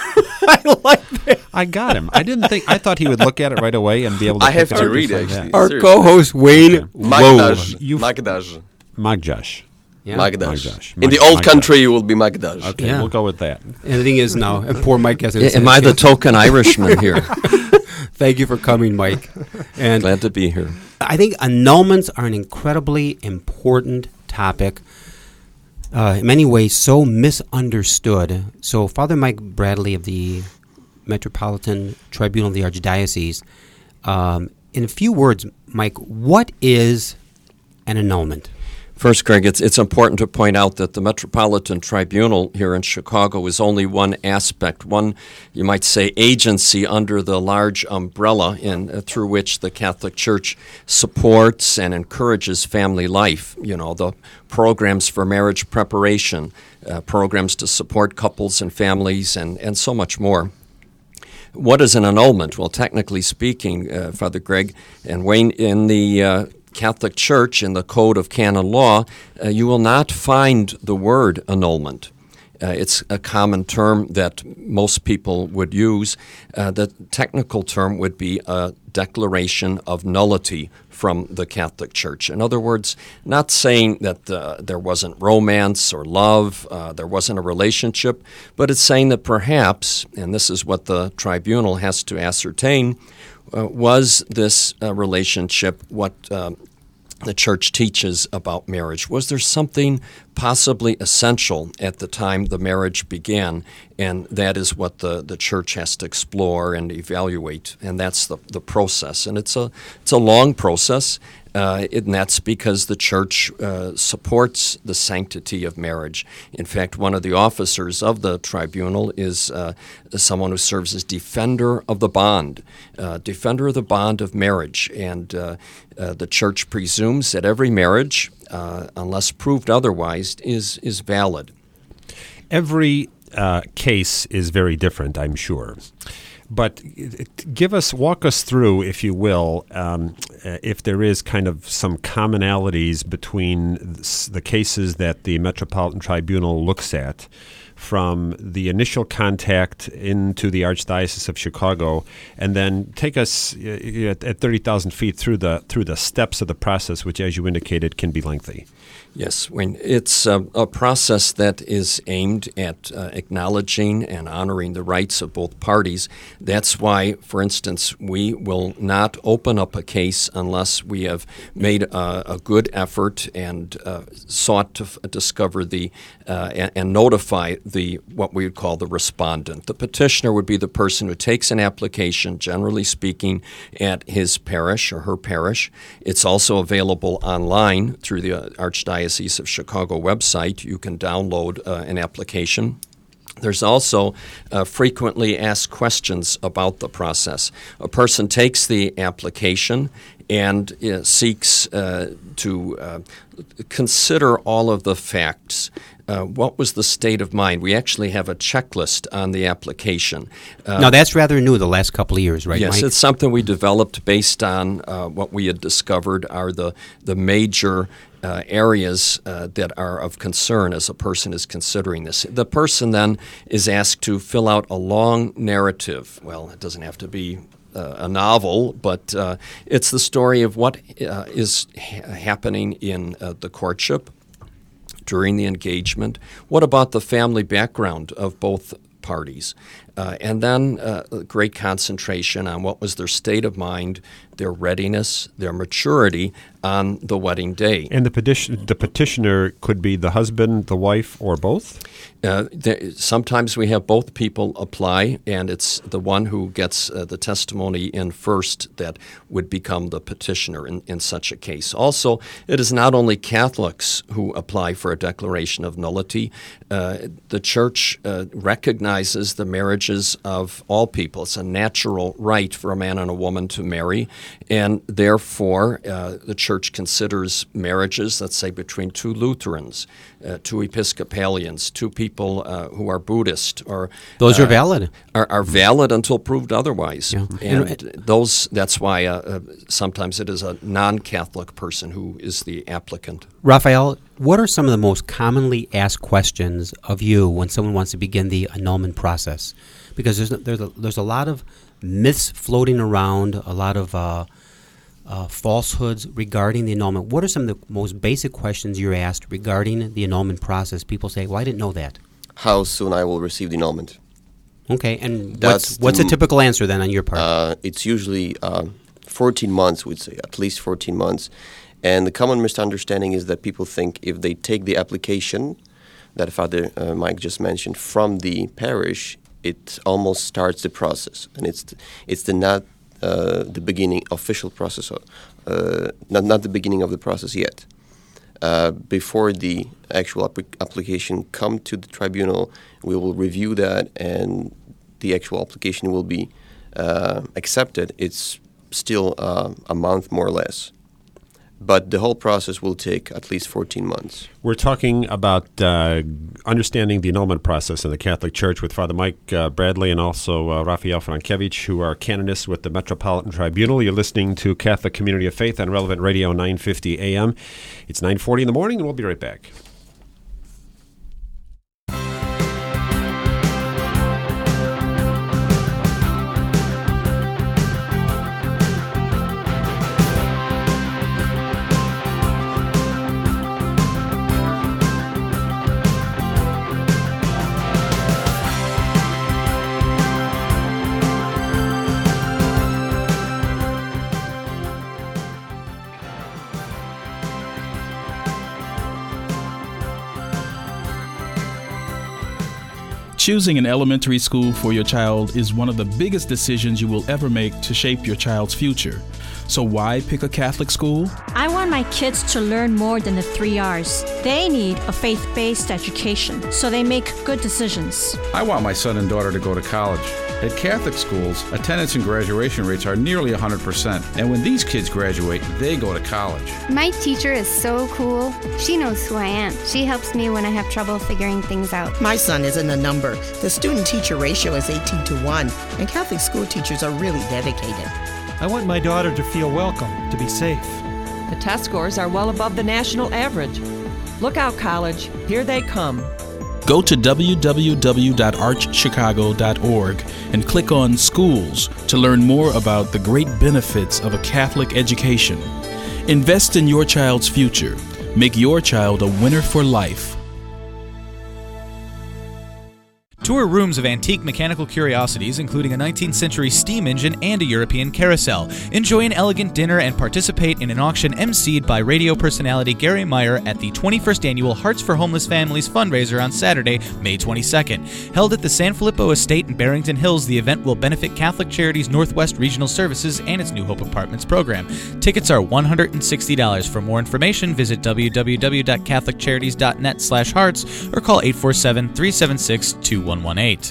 I like that. I got him. I didn't think. I thought he would look at it right away and be able to. I have pick it to up read, just like actually. that. Our Seriously. co-host Wayne Woe. Magdasz. You- Magdasz. Magdasz. Yeah. Magdasz. Magdasz. In the Mag- old Magdasz. country, you will be Magdasz. Okay, Yeah. we'll go with that. And the thing is now, and poor Mike hasn't said Am I it the yet. token Irishman here? Thank you for coming, Mike. And Glad to be here. I think annulments are an incredibly important topic. Uh, in many ways, so misunderstood. So, Father Mike Bradley of the Metropolitan Tribunal of the Archdiocese, um, in a few words, Mike, what is an annulment? First, Greg, it's it's important to point out that the Metropolitan Tribunal here in Chicago is only one aspect, one, you might say, agency under the large umbrella in uh, through which the Catholic Church supports and encourages family life. You know, the programs for marriage preparation, uh, programs to support couples and families, and, and so much more. What is an annulment? Well, technically speaking, uh, Father Greg and Wayne, in the uh, Catholic Church, in the Code of Canon Law, uh, you will not find the word annulment. Uh, it's a common term that most people would use. Uh, the technical term would be a declaration of nullity from the Catholic Church. In other words, not saying that uh, there wasn't romance or love, uh, there wasn't a relationship, but it's saying that perhaps, and this is what the tribunal has to ascertain, uh, was this uh, relationship what uh, the Church teaches about marriage? Was there something possibly essential at the time the marriage began? And that is what the, the Church has to explore and evaluate, and that's the, the process. And it's a it's a long process, uh, and that's because the Church uh, supports the sanctity of marriage. In fact, one of the officers of the tribunal is uh, someone who serves as defender of the bond, uh, defender of the bond of marriage. And uh, uh, the Church presumes that every marriage, uh, unless proved otherwise, is is valid. Every uh, case is very different, I'm sure. But give us, walk us through, if you will, um, if there is kind of some commonalities between the cases that the Metropolitan Tribunal looks at, from the initial contact into the Archdiocese of Chicago, and then take us at, at thirty thousand feet through the through the steps of the process, which, as you indicated, can be lengthy. Yes, Wayne. It's a, a process that is aimed at uh, acknowledging and honoring the rights of both parties. That's why, for instance, we will not open up a case unless we have made a, a good effort and uh, sought to f- discover the uh, and, and notify the what we would call the respondent. The petitioner would be the person who takes an application, generally speaking, at his parish or her parish. It's also available online through the uh, Archdiocese of Chicago website. You can download uh, an application. There's also uh, frequently asked questions about the process. A person takes the application and uh, seeks uh, to uh, consider all of the facts. Uh, what was the state of mind? We actually have a checklist on the application. Uh, now, that's rather new the last couple of years, right, Yes, Mike? It's something we developed based on uh, what we had discovered are the, the major uh, areas uh, that are of concern as a person is considering this. The person then is asked to fill out a long narrative. Well, it doesn't have to be uh, a novel, but uh, it's the story of what uh, is ha- happening in uh, the courtship, during the engagement. What about the family background of both parties? Uh, and then uh, great concentration on what was their state of mind, their readiness, their maturity on the wedding day. And the petition, the petitioner could be the husband, the wife, or both? Uh, th- sometimes we have both people apply, and it's the one who gets uh, the testimony in first that would become the petitioner in, in such a case. Also, it is not only Catholics who apply for a declaration of nullity. Uh, the Church uh, recognizes the marriages of all people. It's a natural right for a man and a woman to marry, and therefore uh, the Church considers marriages, let's say, between two Lutherans, uh, two Episcopalians, two people uh, who are Buddhist, or those uh, are valid. Are, are valid until proved otherwise. Yeah. And those that's why uh, uh, sometimes it is a non-Catholic person who is the applicant. Raphael, what are some of the most commonly asked questions of you when someone wants to begin the annulment process? Because there's there's a, there's a lot of myths floating around, a lot of uh, uh, falsehoods regarding the annulment. What are some of the most basic questions you're asked regarding the annulment process? People say, well, I didn't know that. How soon I will receive the annulment. Okay, and That's what's, what's the, a typical answer then on your part? Uh, it's usually uh, fourteen months, we'd say, at least fourteen months. And the common misunderstanding is that people think if they take the application that Father uh, Mike just mentioned from the parish, it almost starts the process, and it's it's the not uh, the beginning official process, uh, not not the beginning of the process yet. Uh, before the actual ap- application come to the tribunal, we will review that, and the actual application will be uh, accepted. It's still uh, a month more or less. But the whole process will take at least fourteen months. We're talking about uh, understanding the annulment process in the Catholic Church with Father Mike uh, Bradley and also uh, Raphael Frankevich, who are canonists with the Metropolitan Tribunal. You're listening to Catholic Community of Faith on Relevant Radio nine fifty A M. It's nine forty in the morning, and we'll be right back. Choosing an elementary school for your child is one of the biggest decisions you will ever make to shape your child's future. So why pick a Catholic school? I want my kids to learn more than the three R's. They need a faith-based education, so they make good decisions. I want my son and daughter to go to college. At Catholic schools, attendance and graduation rates are nearly one hundred percent. And when these kids graduate, they go to college. My teacher is so cool. She knows who I am. She helps me when I have trouble figuring things out. My son isn't a number. The student-teacher ratio is eighteen to one, and Catholic school teachers are really dedicated. I want my daughter to feel welcome, to be safe. The test scores are well above the national average. Look out, college. Here they come. Go to w w w dot arch chicago dot org and click on Schools to learn more about the great benefits of a Catholic education. Invest in your child's future. Make your child a winner for life. Tour rooms of antique mechanical curiosities, including a nineteenth century steam engine and a European carousel. Enjoy an elegant dinner and participate in an auction emceed by radio personality Gary Meyer at the twenty-first Annual Hearts for Homeless Families fundraiser on Saturday, May twenty-second. Held at the San Filippo Estate in Barrington Hills, the event will benefit Catholic Charities Northwest Regional Services and its New Hope Apartments program. Tickets are one hundred sixty dollars. For more information, visit w w w dot catholic charities dot net slash hearts or call eight four seven, three seven six, two one one eight.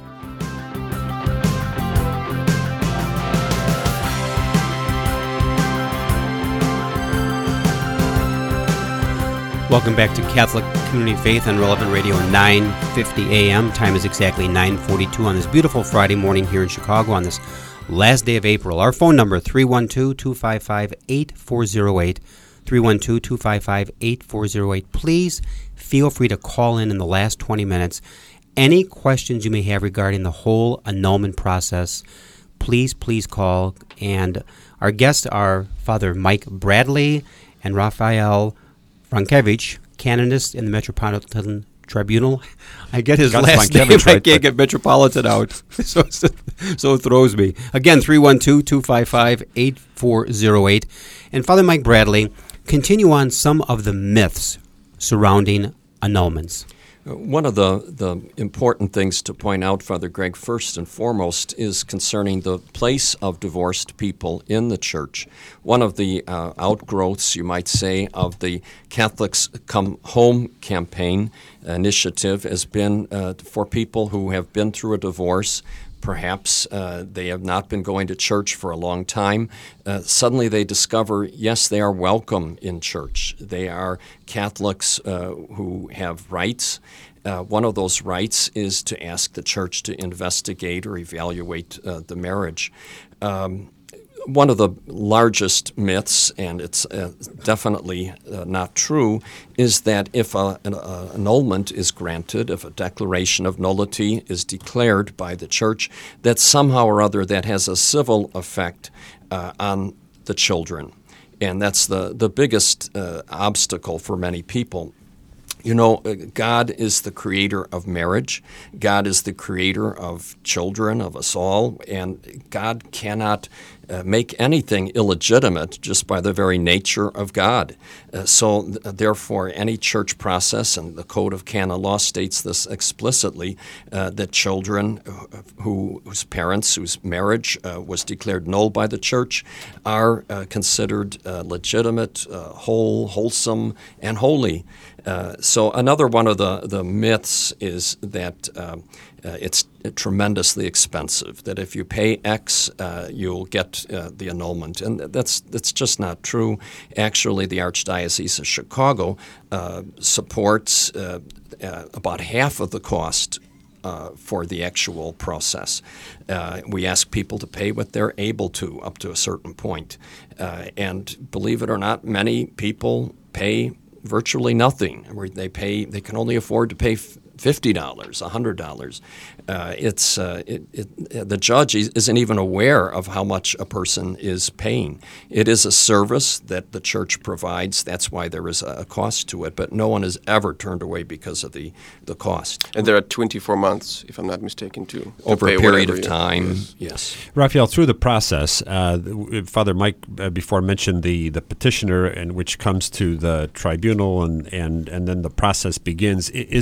Welcome back to Catholic Community Faith on Relevant Radio nine fifty A M. Time is exactly nine forty-two on this beautiful Friday morning here in Chicago on this last day of April. Our phone number, three one two, two five five, eight four zero eight, three one two, two five five, eight four zero eight. Please feel free to call in in the last twenty minutes. Any questions you may have regarding the whole annulment process, please, please call. And our guests are Father Mike Bradley and Raphael Frankevich, canonist in the Metropolitan Tribunal. I get his Got last name, right, I can't get Metropolitan out, so, so it throws me. Again, three one two, two five five, eight four zero eight. And Father Mike Bradley, continue on some of the myths surrounding annulments. One of the, the important things to point out, Father Greg, first and foremost, is concerning the place of divorced people in the church. One of the uh, outgrowths, you might say, of the Catholics Come Home campaign initiative has been uh, for people who have been through a divorce. Perhaps uh, they have not been going to church for a long time. Uh, suddenly they discover, yes, they are welcome in church. They are Catholics uh, who have rights. Uh, one of those rights is to ask the church to investigate or evaluate uh, the marriage. Um, One of the largest myths, and it's uh, definitely uh, not true, is that if a, an a annulment is granted, if a declaration of nullity is declared by the church, that somehow or other that has a civil effect uh, on the children. And that's the, the biggest uh, obstacle for many people. You know, God is the creator of marriage. God is the creator of children, of us all, and God cannot uh, make anything illegitimate just by the very nature of God. Uh, so, th- therefore, any church process, and the Code of Canon Law states this explicitly, uh, that children who, whose parents, whose marriage uh, was declared null by the church, are uh, considered uh, legitimate, uh, whole, wholesome, and holy. Uh, so another one of the, the myths is that uh, uh, it's tremendously expensive, that if you pay X, uh, you'll get uh, the annulment. And that's that's just not true. Actually, the Archdiocese of Chicago uh, supports uh, uh, about half of the cost Uh, for the actual process. Uh, we ask people to pay what they're able to up to a certain point. Uh, and believe it or not, many people pay virtually nothing. They pay. They can only afford to pay fifty dollars, one hundred dollars. Uh, it's uh, it, it, the judge isn't even aware of how much a person is paying. It is a service that the church provides. That's why there is a cost to it. But no one is ever turned away because of the, the cost. And there are twenty-four months, if I'm not mistaken, to, to over pay a period of you, time. Yes. yes. Raphael, through the process, uh, Father Mike uh, before mentioned the, the petitioner, and which comes to the tribunal, and, and, and then the process begins. Is it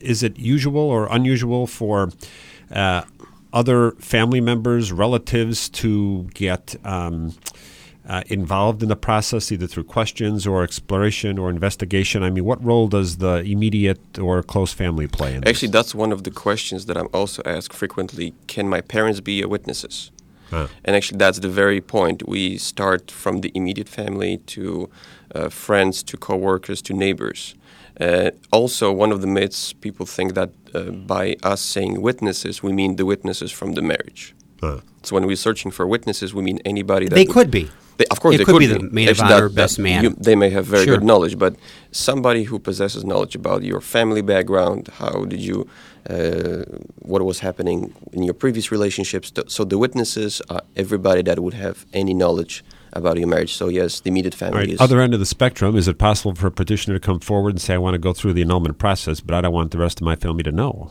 is it usual or unusual for uh, other family members, relatives, to get um, uh, involved in the process, either through questions or exploration or investigation? I mean, what role does the immediate or close family play in this? Actually, that's one of the questions that I'm also asked frequently. Can my parents be witnesses? Huh. And actually, that's the very point. We start from the immediate family to uh, friends, to coworkers, to neighbors. Uh, also, one of the myths, people think that uh, by us saying witnesses, we mean the witnesses from the marriage. Huh. So when we're searching for witnesses, we mean anybody that they would, could be. They, of course, it they could could be be the maid of honor, best man. You, they may have very Sure. good knowledge, but somebody who possesses knowledge about your family background, how did you, uh, what was happening in your previous relationships. So the witnesses are everybody that would have any knowledge about your marriage. So yes, the immediate family All right. is. Other end of the spectrum, is it possible for a petitioner to come forward and say, I want to go through the annulment process, but I don't want the rest of my family to know?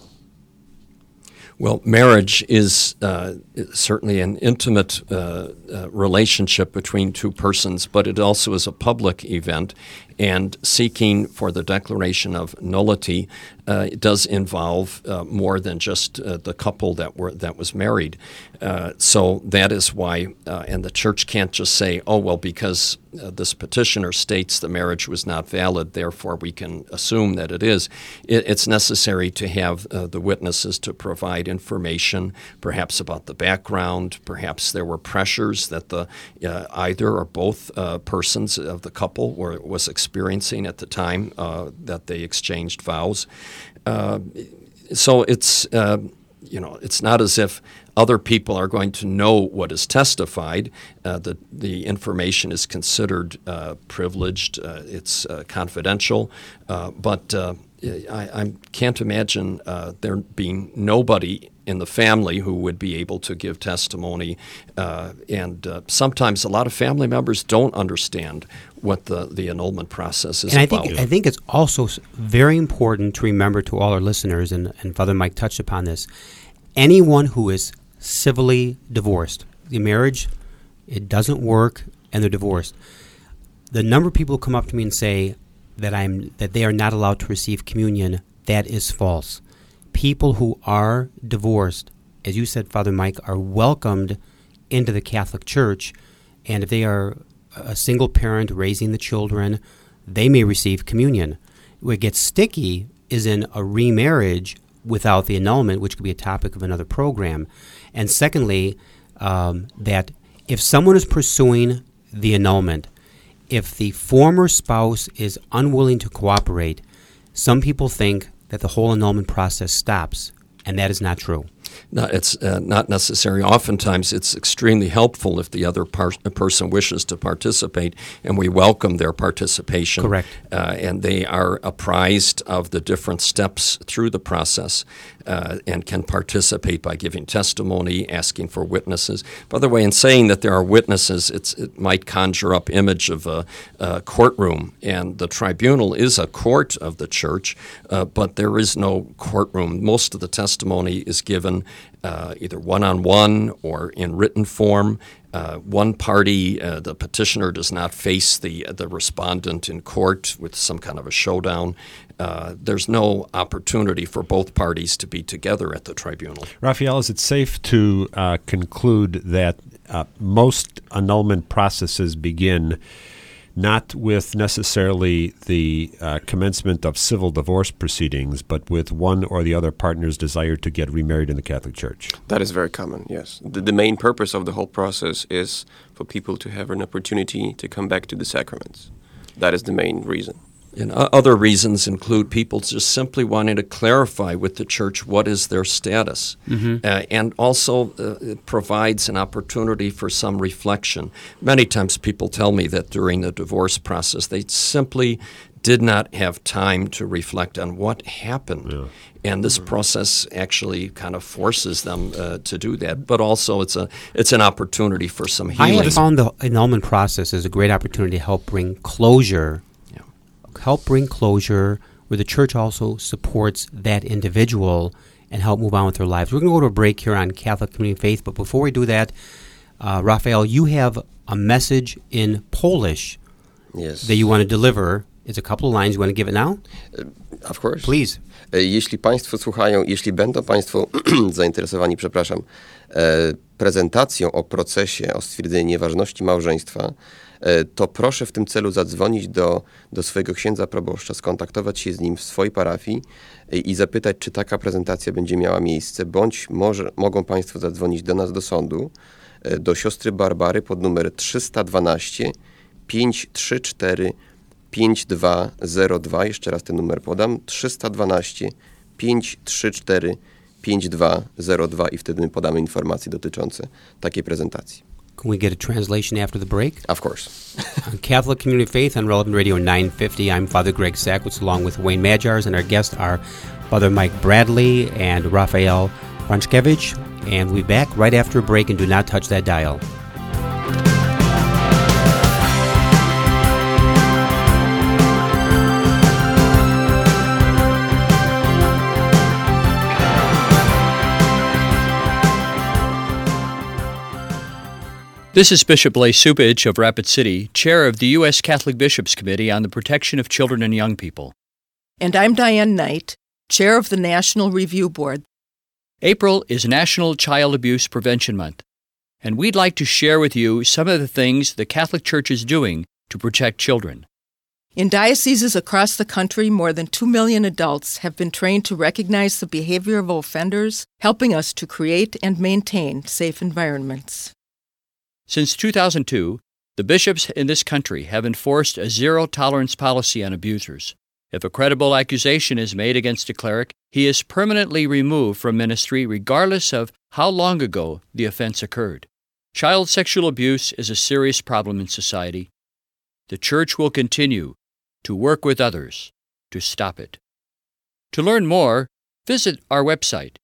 Well, marriage is uh, certainly an intimate uh, uh, relationship between two persons, but it also is a public event, and seeking for the declaration of nullity uh, it does involve uh, more than just uh, the couple that were that was married. Uh, so that is why, uh, and the church can't just say, oh, well, because uh, this petitioner states the marriage was not valid, therefore we can assume that it is. It, it's necessary to have uh, the witnesses to provide information, perhaps about the background, perhaps there were pressures that the uh, either or both uh, persons of the couple were was experiencing at the time uh, that they exchanged vows. Uh, so it's uh, you know it's not as if other people are going to know what is testified. Uh, the the information is considered uh, privileged. Uh, it's uh, confidential, uh, but uh, I, I can't imagine uh, there being nobody in the family who would be able to give testimony. Uh, and uh, sometimes a lot of family members don't understand what the, the annulment process is and I about. think I think it's also very important to remember to all our listeners, and, and Father Mike touched upon this, anyone who is civilly divorced, the marriage, it doesn't work, and they're divorced. The number of people who come up to me and say that I'm that they are not allowed to receive communion, that is false. People who are divorced, as you said, Father Mike, are welcomed into the Catholic Church, and if they are a single parent raising the children, they may receive communion. What gets sticky is in a remarriage without the annulment, which could be a topic of another program. And secondly, um, that if someone is pursuing the annulment, if the former spouse is unwilling to cooperate, some people think that the whole annulment process stops, and that is not true. No, it's uh, not necessary. Oftentimes, it's extremely helpful if the other par- person wishes to participate, and we welcome their participation. Correct. Uh, and they are apprised of the different steps through the process uh, and can participate by giving testimony, asking for witnesses. By the way, in saying that there are witnesses, it's, it might conjure up image of a, a courtroom, and the tribunal is a court of the church, uh, but there is no courtroom. Most of the testimony is given Uh, either one-on-one or in written form. Uh, one party, uh, the petitioner, does not face the the respondent in court with some kind of a showdown. Uh, there's no opportunity for both parties to be together at the tribunal. Raphael, is it safe to uh, conclude that uh, most annulment processes begin not with necessarily the uh, commencement of civil divorce proceedings, but with one or the other partner's desire to get remarried in the Catholic Church? That is very common, yes. The, the main purpose of the whole process is for people to have an opportunity to come back to the sacraments. That is the main reason. And uh, other reasons include people just simply wanting to clarify with the church what is their status. Mm-hmm. Uh, and also uh, it provides an opportunity for some reflection. Many times people tell me that during the divorce process they simply did not have time to reflect on what happened. Yeah. And this process actually kind of forces them uh, to do that. But also it's a it's an opportunity for some healing. I have found the annulment process is a great opportunity to help bring closure help bring closure, where the church also supports that individual and help move on with their lives. We're going to go to a break here on Catholic Community Faith, but before we do that, uh, Raphael, you have a message in Polish yes. that you want to deliver It's a couple of lines. You want to give it now? Uh, of course. Please. E, jeśli Państwo słuchają, jeśli będą Państwo zainteresowani, przepraszam, e, prezentacją o procesie o stwierdzenie nieważności małżeństwa, e, to proszę w tym celu zadzwonić do, do swojego księdza proboszcza, skontaktować się z nim w swojej parafii e, i zapytać, czy taka prezentacja będzie miała miejsce, bądź może, mogą Państwo zadzwonić do nas do sądu, e, do siostry Barbary pod numer trzysta dwanaście pięćset trzydzieści cztery pięć dwa zero dwa. Jeszcze raz ten numer podam. trzysta dwanaście pięćset trzydzieści cztery pięć dwa zero dwa i wtedy my podamy informacje dotyczące takiej prezentacji. Can we get a translation after the break? Of course. On Catholic Community Faith on Relevant Radio nine fifty, I'm Father Greg Sackwitz along with Wayne Majars, and our guests are Father Mike Bradley and Raphael Franczkiewicz. And we'll be back right after a break, and do not touch that dial. This is Bishop Blaise Cupich of Rapid City, chair of the U S Catholic Bishops' Committee on the Protection of Children and Young People. And I'm Diane Knight, chair of the National Review Board. April is National Child Abuse Prevention Month, and we'd like to share with you some of the things the Catholic Church is doing to protect children. In dioceses across the country, more than two million adults have been trained to recognize the behavior of offenders, helping us to create and maintain safe environments. Since two thousand two, the bishops in this country have enforced a zero-tolerance policy on abusers. If a credible accusation is made against a cleric, he is permanently removed from ministry regardless of how long ago the offense occurred. Child sexual abuse is a serious problem in society. The Church will continue to work with others to stop it. To learn more, visit our website,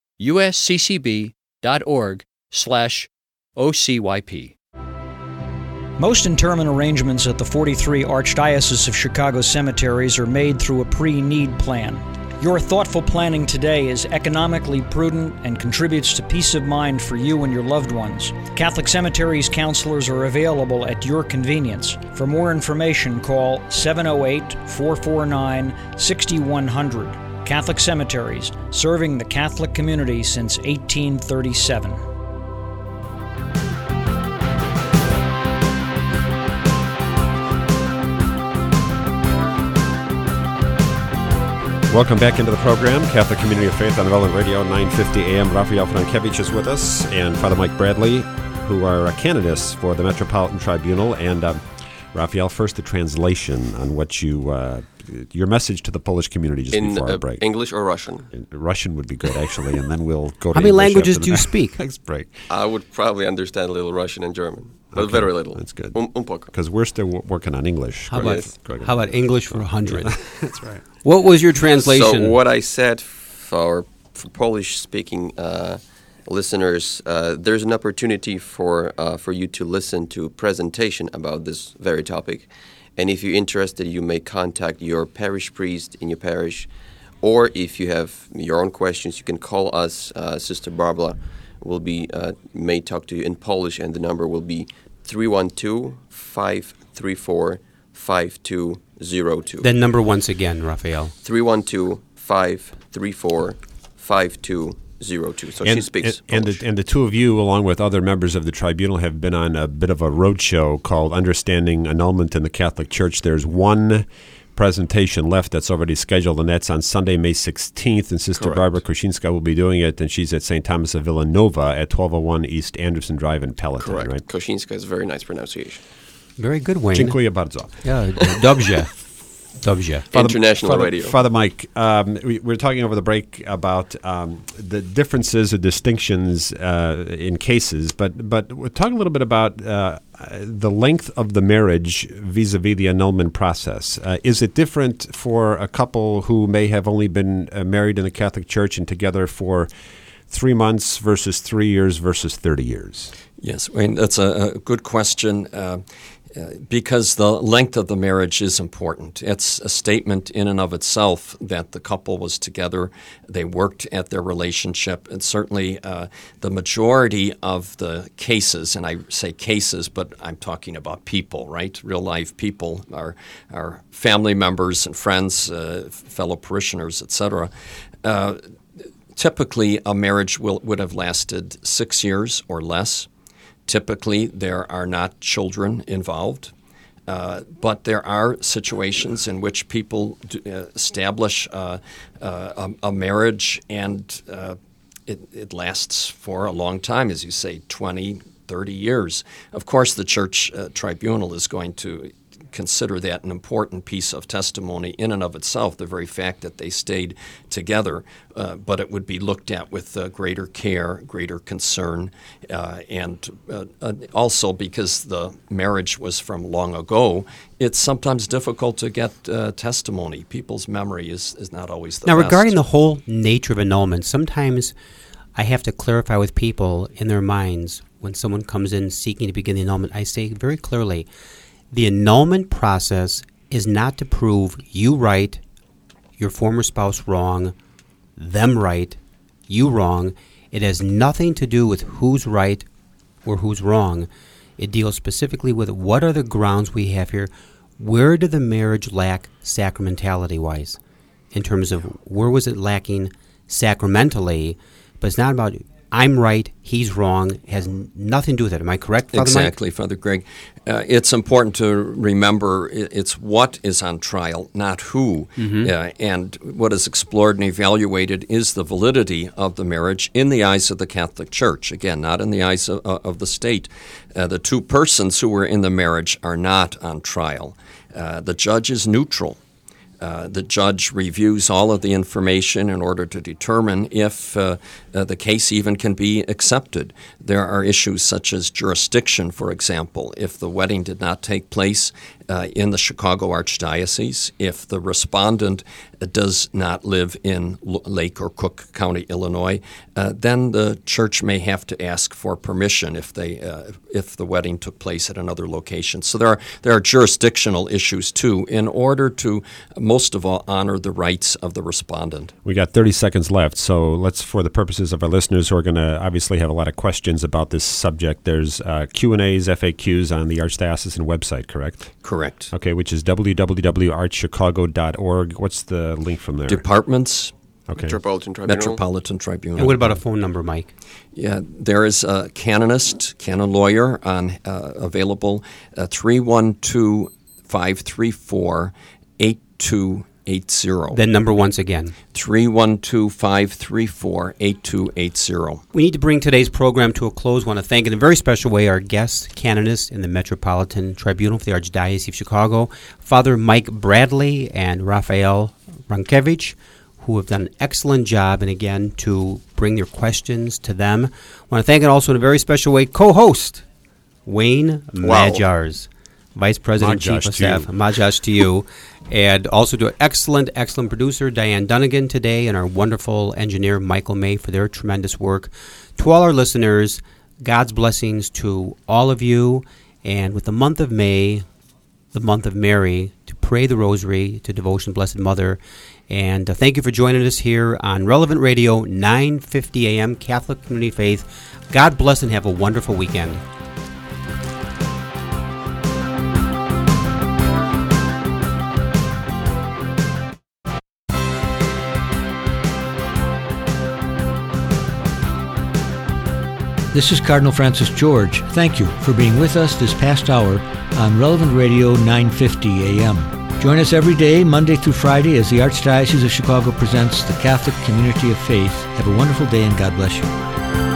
usccb.org slash OCYP. Most interment arrangements at the forty-three Archdiocese of Chicago cemeteries are made through a pre-need plan. Your thoughtful planning today is economically prudent and contributes to peace of mind for you and your loved ones. Catholic Cemeteries counselors are available at your convenience. For more information, call seven oh eight, four four nine, six one zero zero. Catholic Cemeteries, serving the Catholic community since eighteen thirty-seven. Welcome back into the program, Catholic Community of Faith on Relevant Radio, nine fifty A M. Raphael Franczkiewicz is with us, and Father Mike Bradley, who are candidates for the Metropolitan Tribunal. And um, Raphael, first the translation on what you, uh, your message to the Polish community just in before uh, our break. English or Russian? In, Russian would be good, actually, and then we'll go to How many English languages after do you the speak? Next break. I would probably understand a little Russian and German, but Okay, very little. That's good. Un, un poco. Because we're still w- working on English. How Go about, ahead. Go ahead. how about English for a hundred? That's right. What was your translation? So what I said for, for Polish-speaking uh, listeners, uh, there's an opportunity for uh, for you to listen to a presentation about this very topic. And if you're interested, you may contact your parish priest in your parish. Or if you have your own questions, you can call us. Uh, Sister Barbara will be uh, may talk to you in Polish, and the number will be three one two, five three four, five two zero two. That number once again, Raphael. three one two, five three four, five two zero two. So and, she speaks and, and, the, and the two of you, along with other members of the tribunal, have been on a bit of a roadshow called Understanding Annulment in the Catholic Church. There's one presentation left that's already scheduled, and that's on Sunday, May sixteenth, and Sister Correct. Barbara Kruszinska will be doing it, and she's at Saint Thomas of Villanova at twelve oh one East Anderson Drive in Peloton, Correct. right? Kosinska is a very nice pronunciation. Very good, Wayne. Dziękuję bardzo. Yeah, dobrze. Dobrze. Father, International Father, radio. Father Mike, um, we, we were talking over the break about um, the differences or distinctions uh, in cases, but but we're talking a little bit about uh, the length of the marriage vis-a-vis the annulment process. Uh, is it different for a couple who may have only been uh, married in the Catholic Church and together for three months versus three years versus thirty years? Yes, Wayne, that's a, a good question. Uh, Uh, because the length of the marriage is important. It's a statement in and of itself that the couple was together, they worked at their relationship, and certainly uh, the majority of the cases, and I say cases, but I'm talking about people, right? Real life people, our, our family members and friends, uh, fellow parishioners, et cetera. Uh, typically, a marriage will, would have lasted six years or less. Typically, there are not children involved, uh, but there are situations in which people do, uh, establish uh, uh, a, a marriage and uh, it, it lasts for a long time, as you say, twenty, thirty years. Of course, the church uh, tribunal is going to consider that an important piece of testimony in and of itself, the very fact that they stayed together, uh, but it would be looked at with uh, greater care, greater concern, uh, and uh, uh, also because the marriage was from long ago, it's sometimes difficult to get uh, testimony. People's memory is, is not always the now, best. Now, regarding the whole nature of annulment, sometimes I have to clarify with people in their minds when someone comes in seeking to begin the annulment. I say very clearly, the annulment process is not to prove you right, your former spouse wrong, them right, you wrong. It has nothing to do with who's right or who's wrong. It deals specifically with what are the grounds we have here. Where did the marriage lack sacramentality-wise? In terms of where was it lacking sacramentally? But it's not about I'm right, he's wrong. It has nothing to do with it. Am I correct, Father Exactly, Mike? Father Greg. Uh, it's important to remember it's what is on trial, not who. Mm-hmm. Uh, and what is explored and evaluated is the validity of the marriage in the eyes of the Catholic Church. Again, not in the eyes of, uh, of the state. Uh, the two persons who were in the marriage are not on trial. Uh, the judge is neutral. Uh, the judge reviews all of the information in order to determine if uh, uh, the case even can be accepted. There are issues such as jurisdiction, for example. If the wedding did not take place uh, in the Chicago Archdiocese, if the respondent uh, does not live in L- Lake or Cook County, Illinois, uh, then the church may have to ask for permission if they uh, if the wedding took place at another location. So there are there are jurisdictional issues too, in order to most of all honor the rights of the respondent. We got thirty seconds left, so let's, for the purposes of our listeners who are going to obviously have a lot of questions about this subject, there's uh, Q and A's, F A Qs on the Archdiocesan website, correct? Correct. Okay, which is w w w dot arch chicago dot org. What's the link from there? Departments. Okay. Metropolitan Tribunal. Metropolitan Tribunal. And what about a phone number, Mike? Yeah, there is a canonist, canon lawyer on uh, available, uh, three one two, five three four, eight two eight zero. That number once again. three one two, five three four, eight two eight zero. We need to bring today's program to a close. I want to thank in a very special way our guest canonist in the Metropolitan Tribunal for the Archdiocese of Chicago, Father Mike Bradley and Raphael Rankevich, who have done an excellent job, and again, to bring your questions to them. I want to thank, and also in a very special way, co-host Wayne Wow. Majars, Vice President, Majash Chief of to Staff. you. Majash to you. And also to an excellent, excellent producer, Diane Dunnigan, today, and our wonderful engineer, Michael May, for their tremendous work. To all our listeners, God's blessings to all of you. And with the month of May, the month of Mary, to pray the Rosary, to devotion Blessed Mother. And uh, thank you for joining us here on Relevant Radio, nine fifty a.m., Catholic Community Faith. God bless and have a wonderful weekend. This is Cardinal Francis George. Thank you for being with us this past hour on Relevant Radio nine fifty a.m. Join us every day, Monday through Friday, as the Archdiocese of Chicago presents the Catholic Community of Faith. Have a wonderful day and God bless you.